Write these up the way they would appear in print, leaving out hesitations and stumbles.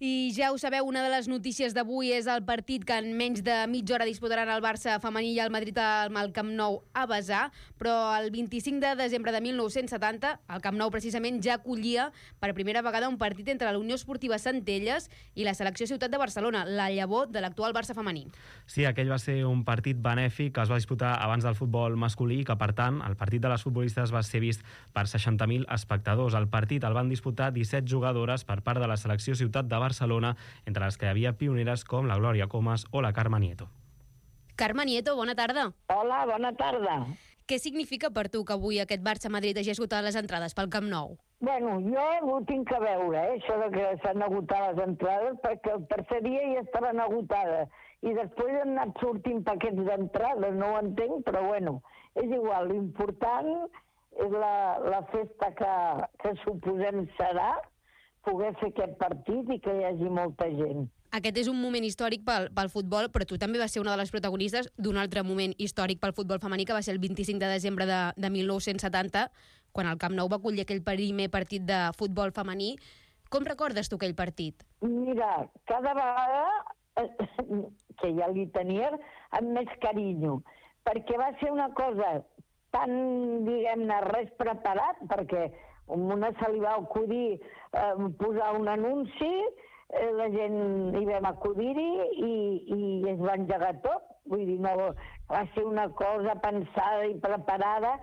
I ja ho sabeu, una de les notícies d'avui és el partit que en menys de mitja hora disputaran el Barça femení i el Madrid al Camp Nou a Besà, però el 25 de desembre de 1970 el Camp Nou precisament ja acollia per primera vegada un partit entre la Unió Esportiva Centelles i la selecció Ciutat de Barcelona, la llavor de l'actual Barça femení. Sí, aquell va ser un partit benèfic que es va disputar abans del futbol masculí i que, per tant, el partit de les futbolistes va ser vist per 60.000 espectadors. El partit el van disputar 17 jugadores per part de la selecció Ciutat de Barcelona, entre les que hi havia pioneres com la Glòria Comas o la Carme Nieto. Carme Nieto, bona tarda. Hola, bona tarda. Què significa per tu que avui aquest Barça-Madrid hagi esgotat les entrades pel Camp Nou? Bueno, jo ho tinc que veure, això de que s'han agotat les entrades, perquè el tercer dia ja estaven agotades. I després han anat sortint paquets d'entrades, no ho entenc, però bueno, és igual. L'important és la festa que suposem serà, poder fer aquest partit i que hi hagi molta gent. Aquest és un moment històric pel futbol, però tu també vas ser una de les protagonistes d'un altre moment històric pel futbol femení, que va ser el 25 de desembre de 1970, quan el Camp Nou va acollir aquell primer partit de futbol femení. Com recordes tu aquell partit? Mira, cada vegada que ja li tenia amb més carinyo, perquè va ser una cosa tan, diguem-ne, res preparat, perquè a una se li va acudir posar un anunci, la gent hi vam acudir-hi i es va engegar tot. Vull dir, no, va ser una cosa pensada i preparada,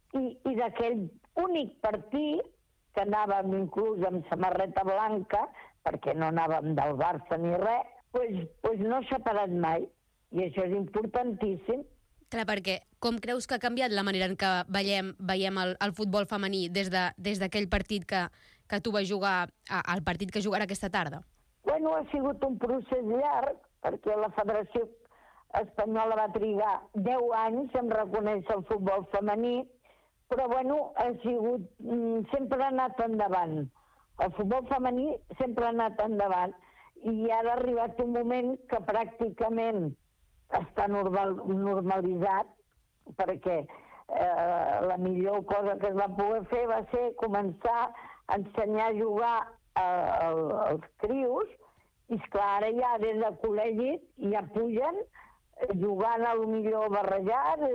i d'aquell únic partit, que anàvem inclús amb samarreta blanca, perquè no anàvem del Barça ni res, pues no s'ha parat mai, i això és importantíssim. Clar, perquè com creus que ha canviat la manera en què veiem el futbol femení des d'aquell partit que tu vas jugar al partit que jugarà aquesta tarda? Bueno, ha sigut un procés llarg, perquè la Federació Espanyola va trigar 10 anys en reconèixer el futbol femení, però bueno, sempre ha anat endavant. El futbol femení sempre ha anat endavant, i ara ha arribat un moment que pràcticament està normalitzat, perquè la millor cosa que es va poder fer va ser començar a ensenyar a jugar als crios, i esclar, ara ja des de col·legis ja pugen jugant a lo millor barrejat,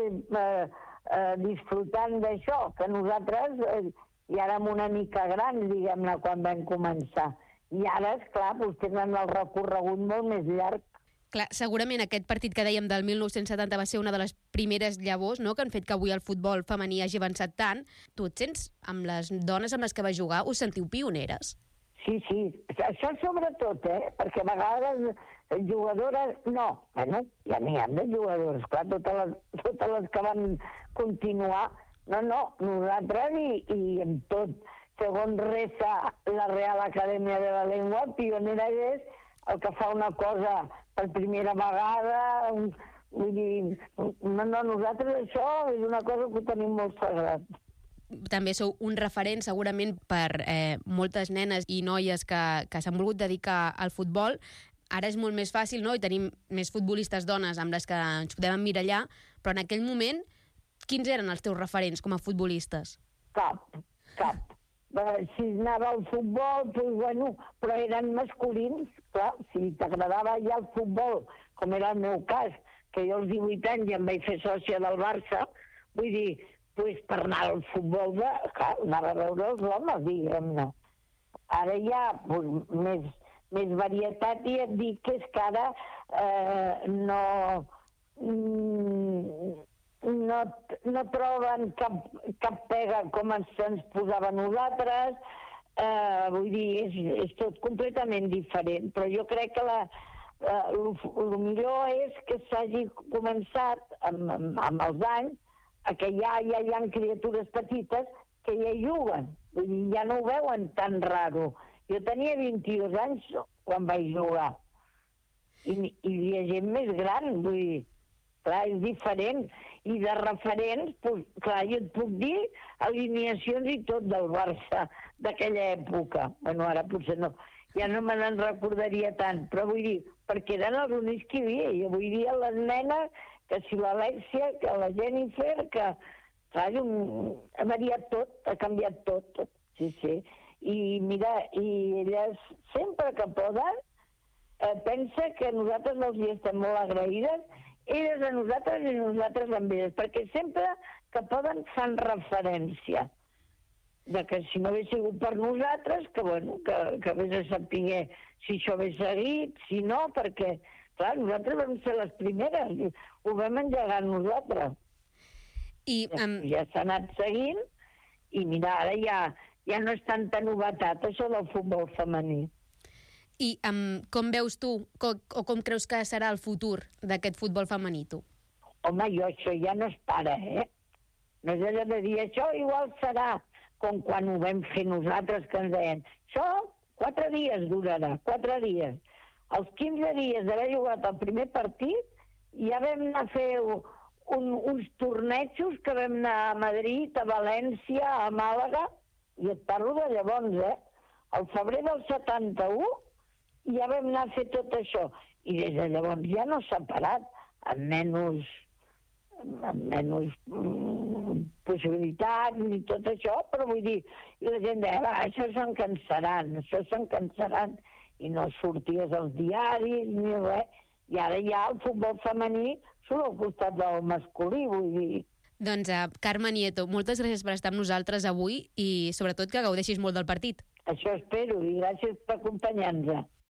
disfrutant d'això, que nosaltres ja érem una mica grans, diguem-ne, quan vam començar. I ara, esclar, tenen el recorregut molt més llarg. Clar, segurament aquest partit que dèiem del 1970 va ser una de les primeres llavors, no?, que han fet que avui el futbol femení hagi avançat tant. Tu et sents, amb les dones amb les que vas jugar, us sentiu pioneres? Sí, això sobretot, perquè a vegades jugadores... No, bueno, ja n'hi ha de jugadores, clar, totes les que van continuar. No, nosaltres i en tot. Segons resa la Real Acadèmia de la Llengua, pionera és el que fa una cosa per primera vegada. Vull dir, nosaltres això és una cosa que ho tenim molt sagrat. També sou un referent segurament per moltes nenes i noies que s'han volgut dedicar al futbol. Ara és molt més fàcil, no?, i tenim més futbolistes dones amb les que ens podem emmirallar, però en aquell moment, quins eren els teus referents com a futbolistes? Cap. Si anava al futbol, doncs, bueno, però eren masculins, clar, si t'agradava ja el futbol, com era el meu cas, que jo als 18 anys ja em vaig fer sòcia del Barça, vull dir, doncs per anar al futbol, clar, anava a veure els homes, diguem-ne. Ara hi ha més varietat, i et dic que és que ara no troben cap pega com ens posava nosaltres. Vull dir, és tot completament diferent, però jo crec que el millor és que s'hagi començat amb els anys, que ja hi ha criatures petites que ja hi juguen, vull dir, ja no ho veuen tan raro. Jo tenia 22 anys quan vaig jugar, i hi ha gent més gran, vull dir, clar, és diferent. I de referents, clar, jo et puc dir alineacions i tot del Barça d'aquella època. Bueno, ara potser no, ja no me n'en recordaria tant, però vull dir, perquè eren els únics que hi havia. Jo vull dir a les nenes, que si l'Alexia, que la Jennifer, que, clar, ha variat tot, ha canviat tot. Sí. I mira, i elles sempre que poden pensa que nosaltres els hi estem molt agraïdes, elles a nosaltres i nosaltres amb elles, perquè sempre que poden fan referència de que si no hagués sigut per nosaltres, que bueno, que hagués de saber si això hagués seguit, si no, perquè, clar, nosaltres vam ser les primeres, i ho vam engegar nosaltres. I, ja s'ha anat seguint, i mira, ara ja no és tanta novetat, això del futbol femení. I com veus tu, o com creus que serà el futur d'aquest futbol femení, tu? Home, això ja no es para, No és allò de dir, això igual serà com quan ho vam fer nosaltres, que ens deien, això 4 dies durarà, 4 dies. Als 15 dies d'haver jugat el primer partit, ja vam anar a fer uns tornejos que vam anar a Madrid, a València, a Màlaga, i et parlo de llavors, al febrer del 71, ja vam anar a fer tot això. I des de llavors ja no s'ha parat, amb menys possibilitats ni tot això, però vull dir, i la gent deia, això se'n cansaran, i no sorties als diaris ni res, i ara ja el futbol femení surt al costat del masculí, vull dir. Doncs, Carme Nieto, moltes gràcies per estar amb nosaltres avui i sobretot que gaudeixis molt del partit. Això espero, i gràcies per acompanyar-nos.